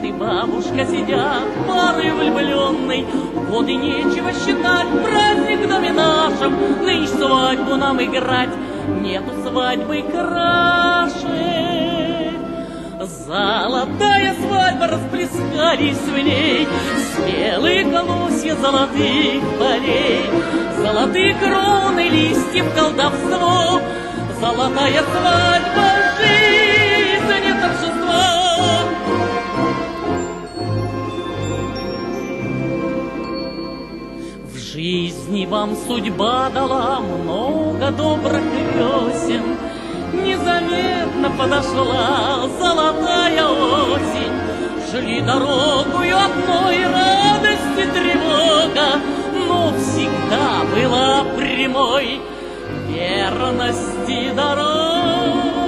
дед и бабушка сидят, пары влюбленной. Вот и нечего считать праздник в доме нашем. Нынче свадьбу нам играть, нету свадьбы краше. Золотая свадьба, расплескались в ней спелые колосья золотых полей, золотые кроны листьев, колдовство. Золотая свадьба, жизнь и торжество. В жизни вам судьба дала много добрых весен. Незаметно подошла золотая осень. Шли дорогою одной радости тревога, но всегда была прямой верности дорога.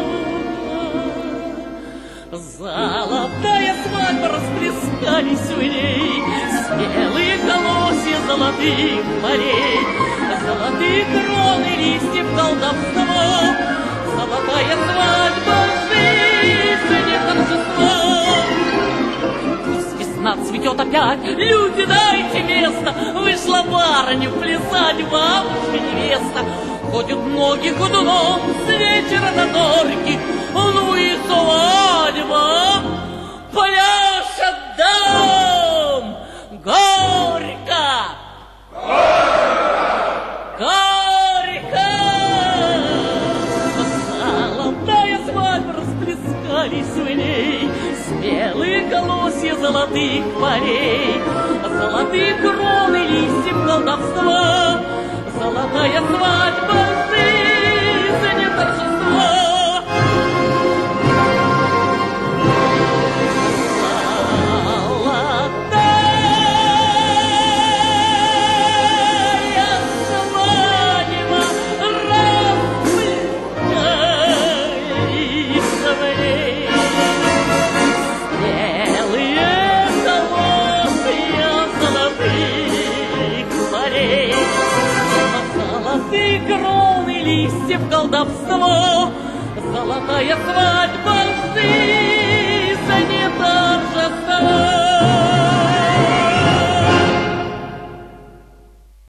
Золотая свадьба, расплескались в ней спелые колосья золотых полей, золотые кроны листьев, колдовство. Золотая свадьба, жизнь и торжество. Пусть весна цветет опять, люди, дайте место. Вышла барыня плясать, бабушка невеста. Ходят ноги ходуном с вечера до зорьки. Ну и свадьба, пляшет дом. Горько! Горько! Золотая свадьба, расплескались в ней спелые колосья золотых полей, золотые кроны листьев, колдовства. Золотая свадьба, жизнь и торжество. Кроны листьев, колдовство. Золотая свадьба, жизнь и торжество.